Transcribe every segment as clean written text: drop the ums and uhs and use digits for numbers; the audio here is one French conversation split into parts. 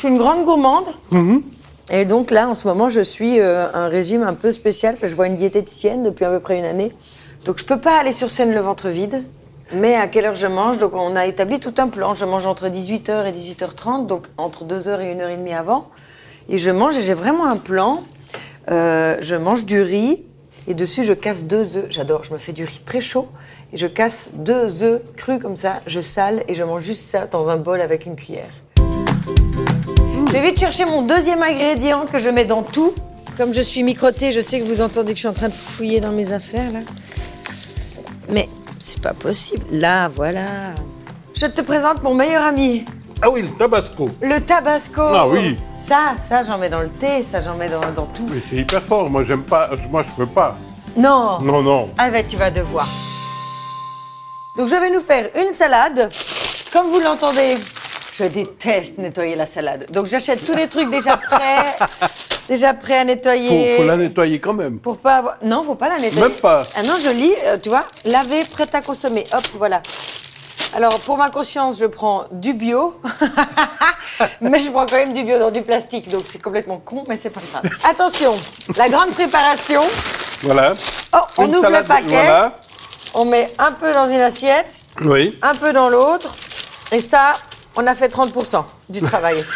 suis une grande gourmande. Et donc là, en ce moment, je suis un régime un peu spécial, parce que je vois une diététicienne depuis à peu près une année. Donc je peux pas aller sur scène le ventre vide. Mais à quelle heure je mange? Donc on a établi tout un plan. Je mange entre 18h et 18h30, donc entre 2h et 1h30 avant. Et je mange, et j'ai vraiment un plan. Je mange du riz, et dessus je casse 2 œufs. J'adore, je me fais du riz très chaud. Et je casse 2 œufs crus comme ça, je sale, et je mange juste ça dans un bol avec une cuillère. Je vais vite chercher mon deuxième ingrédient que je mets dans tout. Comme je suis microtée, je sais que vous entendez que je suis en train de fouiller dans mes affaires, là. Mais c'est pas possible. Là, voilà. Je te présente mon meilleur ami. Ah oui, le tabasco. Le tabasco. Ah oui. Ça, j'en mets dans le thé, ça, j'en mets dans tout. Mais c'est hyper fort. Moi, j'aime pas. Moi, je peux pas. Non. Non. Ah ben, tu vas devoir. Donc, je vais nous faire une salade. Comme vous l'entendez, je déteste nettoyer la salade. Donc, j'achète tous les trucs déjà prêts à nettoyer. Faut la nettoyer quand même. Pour pas avoir... Non, faut pas la nettoyer. Même pas. Ah non, je lis, tu vois, laver, prête à consommer. Hop, voilà. Alors, pour ma conscience, je prends du bio. Mais je prends quand même du bio dans du plastique. Donc, c'est complètement con, mais c'est pas grave. Attention, la grande préparation. Voilà. Oh, on Une ouvre salade, le paquet. Voilà. On met un peu dans une assiette. Oui. Un peu dans l'autre. Et ça, on a fait 30% du travail.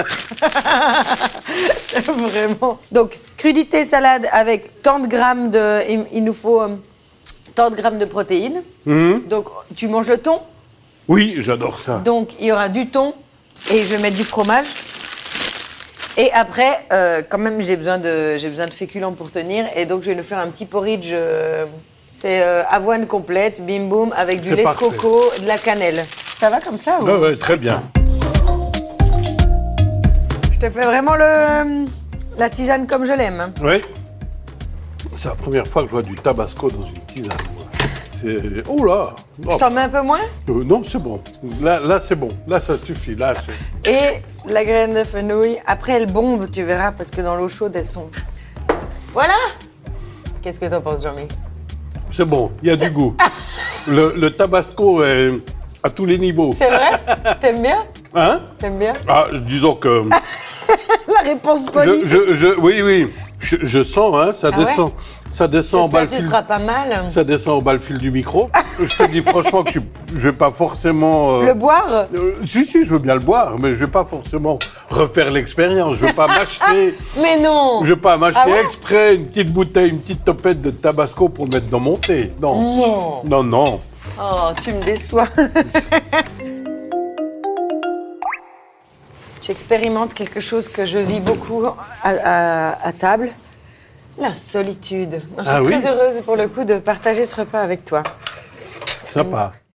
Vraiment. Donc, crudité salade avec tant de grammes de... Il nous faut tant de grammes de protéines. Donc, tu manges le thon? Oui, j'adore ça. Donc, il y aura du thon et je vais mettre du fromage. Et après, quand même, j'ai besoin de féculents pour tenir. Et donc, je vais nous faire un petit porridge. C'est avoine complète, bim boum, avec du lait de coco, de la cannelle. Ça va comme ça ou... Oui, très bien. Je te fais vraiment la tisane comme je l'aime. Hein. Oui. C'est la première fois que je vois du tabasco dans une tisane. C'est... Oh là. Je t'en mets un peu moins? Non, c'est bon. Là, c'est bon. Là, ça suffit. Là, c'est... Et la graine de fenouil. Après, elle bombe, tu verras, parce que dans l'eau chaude, elles sont... Voilà! Qu'est-ce que t'en penses, Jean-Mi? C'est bon. Il y a du goût. Le tabasco est à tous les niveaux. C'est vrai? T'aimes bien? Hein? T'aimes bien? Ah, disons que... La réponse polie. Oui. Je sens, hein, ça descend. Ouais? Ça descend en bas le fil. Tu seras pas mal. Ça descend au bas le fil du micro. Je te dis franchement que je vais pas forcément... Le boire? Si, je veux bien le boire, mais je vais pas forcément refaire l'expérience. Je vais pas m'acheter... Mais non! Je vais pas m'acheter ouais? exprès une petite bouteille, une petite topette de tabasco pour le mettre dans mon thé. Non. Non. Oh, tu me déçois. Tu expérimentes quelque chose que je vis beaucoup à table. La solitude. Je suis très heureuse pour le coup de partager ce repas avec toi. Sympa.